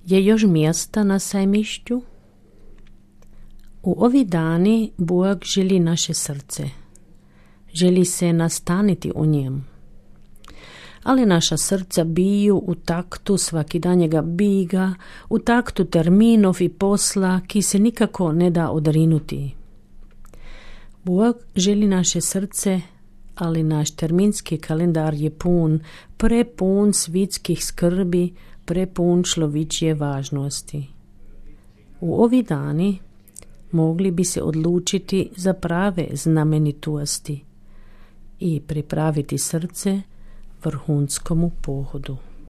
Je još mjesta na sajmišću? U ovi dani Bog želi naše srce. Želi se nastaniti u njem. Ali naša srca biju u taktu svakidanjega biga, u taktu terminov i posla, ki se nikako ne da odrinuti. Bog želi naše srce, ali naš terminski kalendar je prepun svitskih skrbi, prepun človečje važnosti. U ovi dani mogli bi se odlučiti za prave znamenitosti i pripraviti srce vrhunskomu pohodu.